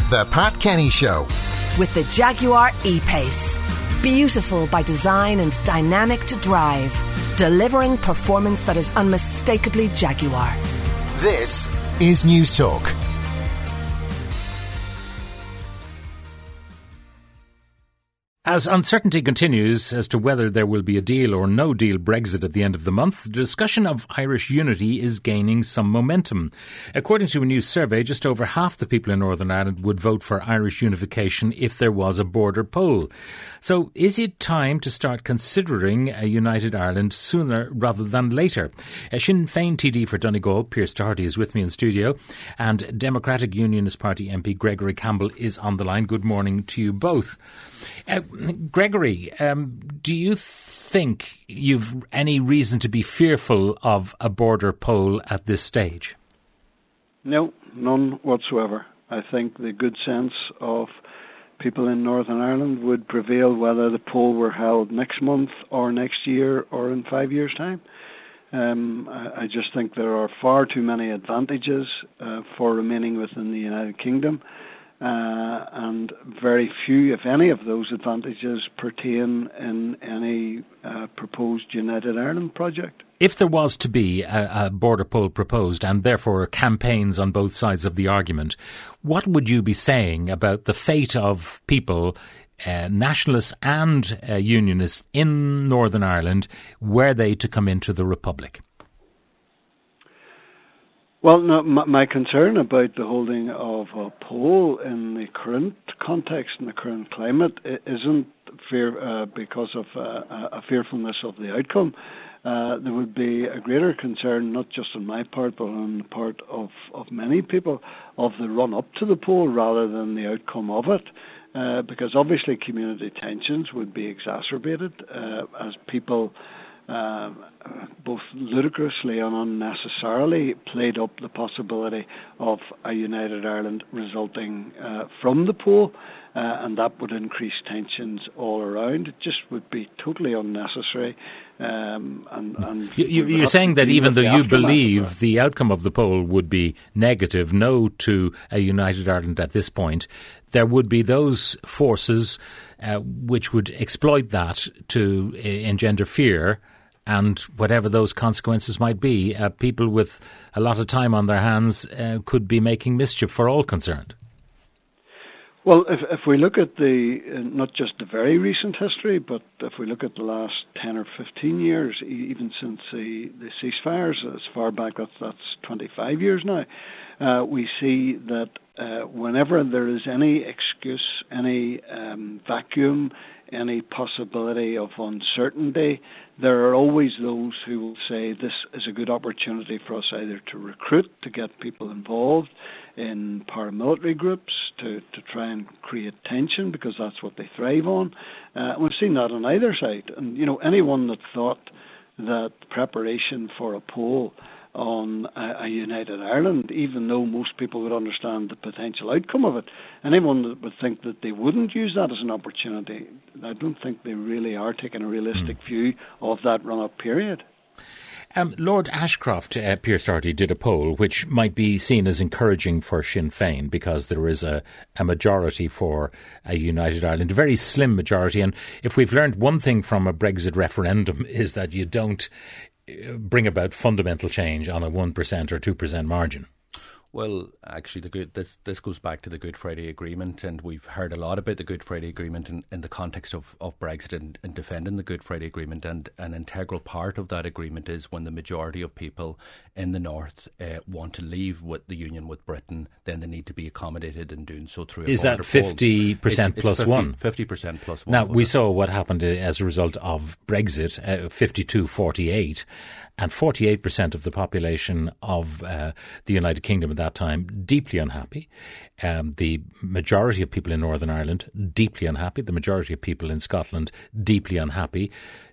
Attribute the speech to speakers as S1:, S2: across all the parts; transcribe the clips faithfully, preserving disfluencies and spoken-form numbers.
S1: The Pat Kenny Show.
S2: With the Jaguar E-Pace. Beautiful by design and dynamic to drive. Delivering performance that is unmistakably Jaguar.
S1: This is News Talk.
S3: As uncertainty continues as to whether there will be a deal or no deal Brexit at the end of the month, the discussion of Irish unity is gaining some momentum. According to a new survey, just over half the people in Northern Ireland would vote for Irish unification if there was a border poll. So is it time to start considering a united Ireland sooner rather than later? Uh, Sinn Féin T D for Donegal, Pearse Doherty, is with me in studio, and Democratic Unionist Party M P Gregory Campbell is on the line. Good morning to you both. Uh, Gregory, um, do you think you've any reason to be fearful of a border poll at this stage?
S4: No, none whatsoever. I think the good sense of people in Northern Ireland would prevail whether the poll were held next month or next year or in five years' time. Um, I, I just think there are far too many advantages uh, for remaining within the United Kingdom. Uh, and very few, if any, of those advantages pertain in any uh, proposed United Ireland project.
S3: If there was to be a, a border poll proposed and therefore campaigns on both sides of the argument, what would you be saying about the fate of people, uh, nationalists and uh, unionists in Northern Ireland, were they to come into the Republic?
S4: Well, no, my, my concern about the holding of a poll in the current context and the current climate isn't fear uh, because of uh, a fearfulness of the outcome. Uh, there would be a greater concern, not just on my part, but on the part of, of many people, of the run-up to the poll rather than the outcome of it. Uh, because obviously community tensions would be exacerbated uh, as people Uh, both ludicrously and unnecessarily played up the possibility of a united Ireland resulting uh, from the poll, uh, and that would increase tensions all around. It just would be totally unnecessary. Um, and, and
S3: you, you're saying that even though you believe the outcome of the poll would be negative, no to a united Ireland at this point, there would be those forces uh, which would exploit that to uh, engender fear. And whatever those consequences might be, uh, people with a lot of time on their hands uh, could be making mischief for all concerned.
S4: Well, if, if we look at the, uh, not just the very recent history, but if we look at the last ten or fifteen years, even since the, the ceasefires, as far back, that's, that's twenty-five years now, uh, we see that uh, whenever there is any excuse, any um, vacuum, any possibility of uncertainty, there are always those who will say this is a good opportunity for us either to recruit, to get people involved in paramilitary groups, to, to try and create tension because that's what they thrive on. Uh, we've seen that on either side. And, you know, anyone that thought that preparation for a poll on a, a united Ireland, even though most people would understand the potential outcome of it, anyone that would think that they wouldn't use that as an opportunity, I don't think they really are taking a realistic mm. view of that run-up period.
S3: Um, Lord Ashcroft, uh, Pearse Doherty, did a poll which might be seen as encouraging for Sinn Féin because there is a, a majority for a united Ireland, a very slim majority. And if we've learned one thing from a Brexit referendum is that you don't bring about fundamental change on a one percent or two percent margin.
S5: Well, actually, the good, this this goes back to the Good Friday Agreement, and we've heard a lot about the Good Friday Agreement in, in the context of, of Brexit and, and defending the Good Friday Agreement. And an integral part of that agreement is when the majority of people in the North uh, want to leave with the union with Britain, then they need to be accommodated in doing so through a
S3: Is that fifty percent
S5: it's,
S3: plus
S5: it's fifty,
S3: one?
S5: fifty percent plus one.
S3: Now, we saw what happened as a result of Brexit, uh, fifty-two forty-eight. And forty-eight percent of the population of uh, the United Kingdom at that time deeply unhappy. Um, the majority of people in Northern Ireland deeply unhappy. The majority of people in Scotland deeply unhappy.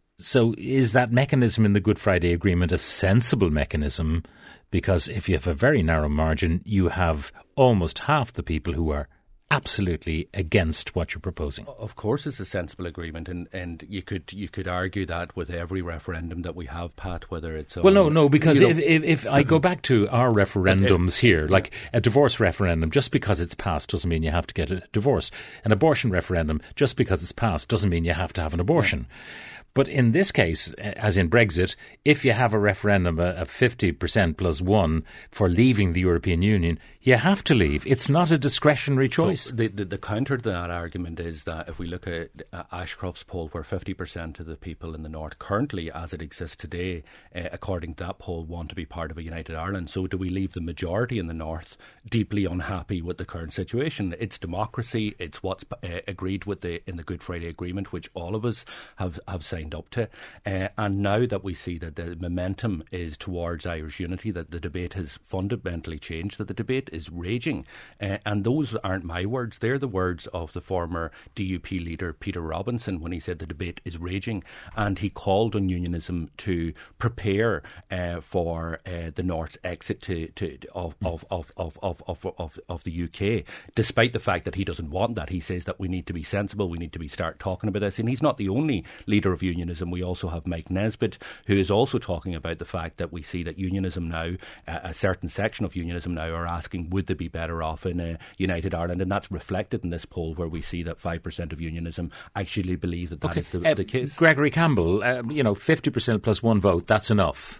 S3: So is that mechanism in the Good Friday Agreement a sensible mechanism? Because if you have a very narrow margin, you have almost half the people who are absolutely against what you're proposing.
S5: Of course, it's a sensible agreement, and, and you could you could argue that with every referendum that we have, Pat, whether it's on,
S3: well, no, no, because
S5: you know,
S3: if, if if I go back to our referendums here, like a divorce referendum, just because it's passed doesn't mean you have to get a divorce. An abortion referendum, just because it's passed doesn't mean you have to have an abortion. Yeah. But in this case, as in Brexit, if you have a referendum of fifty percent plus one for leaving the European Union, you have to leave. It's not a discretionary choice.
S5: So the, the, the counter to that argument is that if we look at uh, Ashcroft's poll, where fifty percent of the people in the North currently, as it exists today, uh, according to that poll, want to be part of a united Ireland. So do we leave the majority in the North deeply unhappy with the current situation? It's democracy. It's what's uh, agreed with the in the Good Friday Agreement, which all of us have, have signed up to. Uh, and now that we see that the momentum is towards Irish unity, that the debate has fundamentally changed, that the debate is raging. Uh, and those aren't my words. They're the words of the former D U P leader, Peter Robinson, when he said the debate is raging. And he called on unionism to prepare uh, for uh, the North's exit to, to, of, of, of, of, of, of, of, of the U K, despite the fact that he doesn't want that. He says that we need to be sensible, we need to be start talking about this. And he's not the only leader of unionism. We also have Mike Nesbitt, who is also talking about the fact that we see that unionism now, uh, a certain section of unionism now are asking, would they be better off in a united Ireland? And that's reflected in this poll, where we see that five percent of unionism actually believe that that
S3: okay.
S5: is the,
S3: uh,
S5: the case.
S3: Gregory Campbell, uh, you know, fifty percent plus one vote, that's enough.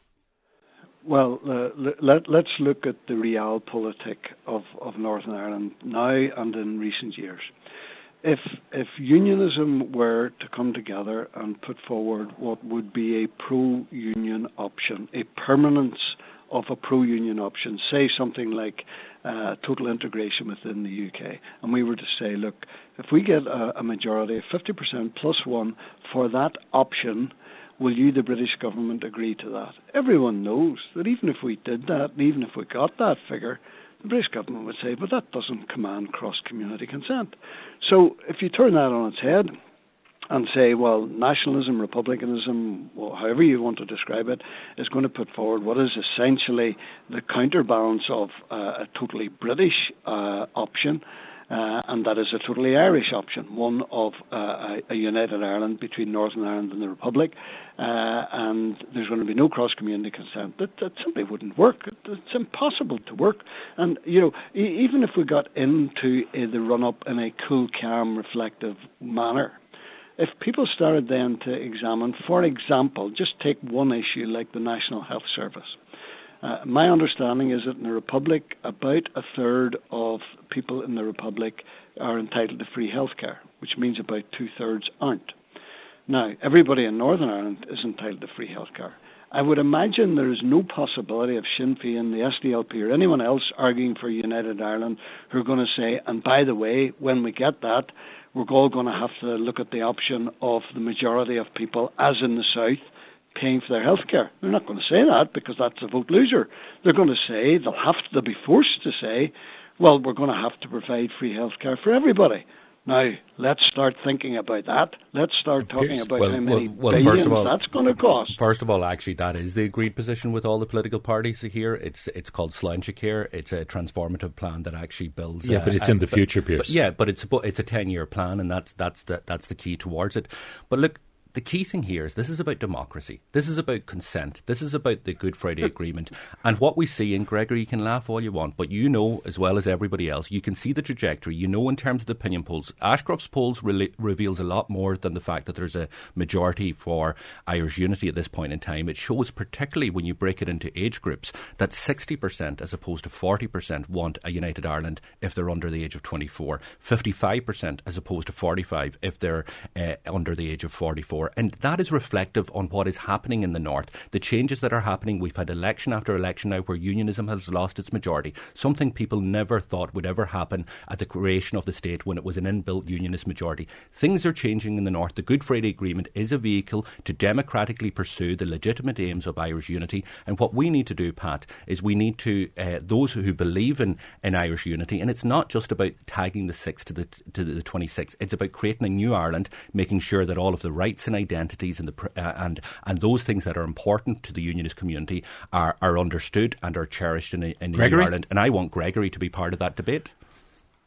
S4: Well, uh, let, let's look at the realpolitik of, of Northern Ireland now and in recent years. If if unionism were to come together and put forward what would be a pro-union option, a permanence of a pro-union option, say something like uh, total integration within the U K, and we were to say, look, if we get a, a majority of fifty percent plus one for that option, will you, the British government, agree to that? Everyone knows that even if we did that, and even if we got that figure, the British government would say, but that doesn't command cross-community consent. So if you turn that on its head and say, well, nationalism, republicanism, well, however you want to describe it, is going to put forward what is essentially the counterbalance of uh, a totally British uh, option, Uh, and that is a totally Irish option, one of uh, a, a united Ireland between Northern Ireland and the Republic, uh, and there's going to be no cross-community consent. That, that simply wouldn't work. It, it's impossible to work. And, you know, e- even if we got into uh, the run-up in a cool, calm, reflective manner, if people started then to examine, for example, just take one issue like the National Health Service. Uh, my understanding is that in the Republic, about a third of people in the Republic are entitled to free healthcare, which means about two-thirds aren't. Now, everybody in Northern Ireland is entitled to free healthcare. I would imagine there is no possibility of Sinn Féin, the S D L P, or anyone else arguing for United Ireland who are going to say, and by the way, when we get that, we're all going to have to look at the option of the majority of people, as in the South, paying for their health care. They're not going to say that because that's a vote loser. They're going to say, they'll have to they'll be forced to say, well, we're going to have to provide free health care for everybody. Now, let's start thinking about that. Let's start talking about
S5: well,
S4: how many
S5: well, well,
S4: billions
S5: first of all,
S4: that's going to cost.
S5: First of all, actually, that is the agreed position with all the political parties here. It's it's called Sláintecare. It's a transformative plan that actually builds.
S3: Yeah,
S5: uh,
S3: but it's
S5: uh,
S3: in the
S5: but,
S3: future, Pierce.
S5: But yeah, but it's a, it's a ten-year plan, and that's that's the, that's the key towards it. But look, the key thing here is this is about democracy. This is about consent. This is about the Good Friday Agreement. And what we see, and Gregory, you can laugh all you want, but you know as well as everybody else, you can see the trajectory. You know in terms of the opinion polls, Ashcroft's polls re- reveals a lot more than the fact that there's a majority for Irish unity at this point in time. It shows, particularly when you break it into age groups, that sixty percent as opposed to forty percent want a united Ireland if they're under the age of twenty-four. fifty-five percent as opposed to forty-five if they're uh, under the age of forty-four. And that is reflective on what is happening in the North. The changes that are happening, we've had election after election now where unionism has lost its majority, something people never thought would ever happen at the creation of the state when it was an inbuilt unionist majority. Things are changing in the North. The Good Friday Agreement is a vehicle to democratically pursue the legitimate aims of Irish unity. And what we need to do, Pat, is we need to, uh, those who believe in, in Irish unity, and it's not just about tagging the six to the, to the twenty-six, it's about creating a new Ireland, making sure that all of the rights and identities and the uh, and and those things that are important to the unionist community are, are understood and are cherished in, a, in New Ireland. And I want Gregory to be part of that debate.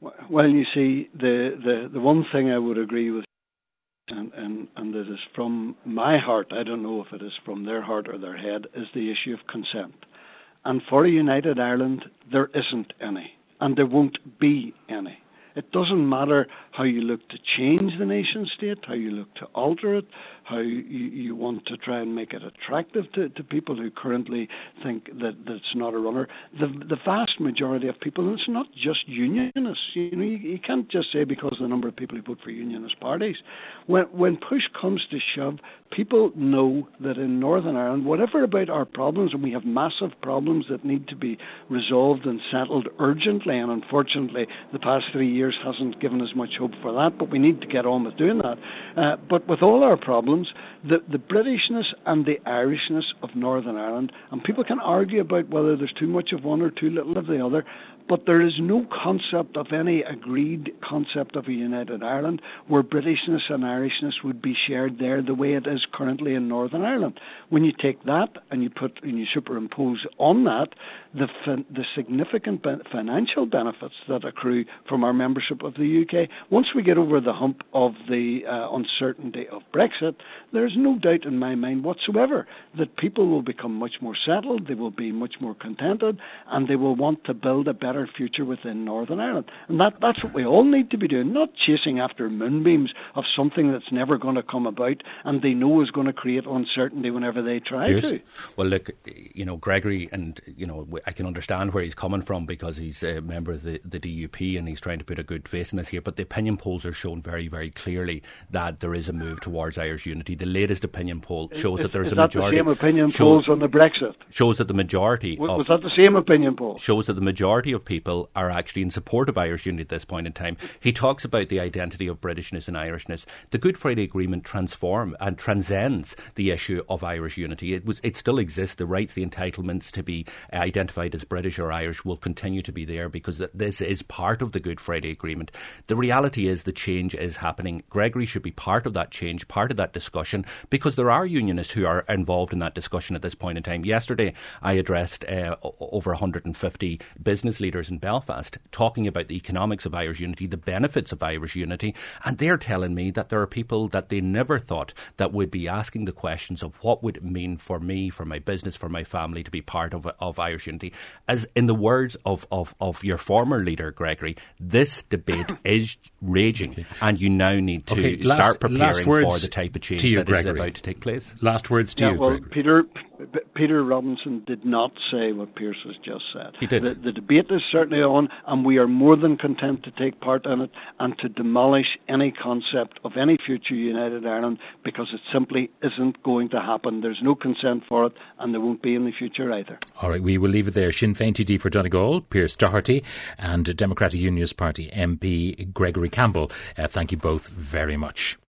S4: Well, you see, the, the, the one thing I would agree with, and, and, and it is from my heart, I don't know if it is from their heart or their head, is the issue of consent. And for a united Ireland, there isn't any, and there won't be any. It doesn't matter how you look to change the nation state, how you look to alter it, how you, you want to try and make it attractive to, to people who currently think that, that it's not a runner. The, the vast majority of people, and it's not just unionists, you know, you, you can't just say because of the number of people who vote for unionist parties. When, when push comes to shove, people know that in Northern Ireland, whatever about our problems, and we have massive problems that need to be resolved and settled urgently, and unfortunately the past three years hasn't given us much hope for that, but we need to get on with doing that. Uh, but with all our problems, the, the Britishness and the Irishness of Northern Ireland, and people can argue about whether there's too much of one or too little of the other, but there is no concept of any agreed concept of a united Ireland where Britishness and Irishness would be shared there the way it is currently in Northern Ireland. When you take that and you put and you superimpose on that the fin- the significant ben- financial benefits that accrue from our membership of the U K, once we get over the hump of the uh, uncertainty of Brexit, there's no doubt in my mind whatsoever that people will become much more settled, they will be much more contented, and they will want to build a better future within Northern Ireland. And that, that's what we all need to be doing, not chasing after moonbeams of something that's never going to come about and they know is going to create uncertainty whenever they try
S5: Here's,
S4: to.
S5: Well, look, you know, Gregory, and, you know, I can understand where he's coming from because he's a member of the, the D U P and he's trying to put a good face in this here, but the opinion polls are shown very, very clearly that there is a move towards Irish unity. The latest opinion poll shows
S4: is,
S5: that there's
S4: is
S5: a
S4: that
S5: majority...
S4: the same opinion
S5: shows,
S4: polls on the Brexit?
S5: Shows that the majority
S4: was,
S5: of...
S4: Was that the same opinion poll?
S5: Shows that the majority of people are actually in support of Irish unity at this point in time. He talks about the identity of Britishness and Irishness. The Good Friday Agreement transform and transcends the issue of Irish unity. It was, it still exists. The rights, the entitlements to be identified as British or Irish will continue to be there because this is part of the Good Friday Agreement. The reality is the change is happening. Gregory should be part of that change, part of that discussion, because there are unionists who are involved in that discussion at this point in time. Yesterday, I addressed uh, over one hundred fifty business leaders in Belfast talking about the economics of Irish unity, the benefits of Irish unity, and they're telling me that there are people that they never thought that would be asking the questions of what would it mean for me, for my business, for my family to be part of, of Irish unity. As in the words of, of, of your former leader, Gregory, this debate is raging, okay. and you now need to
S3: okay, last,
S5: start preparing for the type of change
S3: you,
S5: that
S3: Gregory.
S5: is about to take place.
S3: Last words to
S4: yeah,
S3: you,
S4: well,
S3: Gregory.
S4: Peter, P- Peter Robinson did not say what Pearse has just said.
S5: He did.
S4: The, the debate is certainly on, and we are more than content to take part in it and to demolish any concept of any future united Ireland because it simply isn't going to happen. There's no consent for it, and there won't be in the future either.
S3: All right, we will leave it there. Sinn Féin T D for Donegal, Pearse Doherty, and Democratic Unionist Party M P Gregory Campbell. Uh, thank you both very much.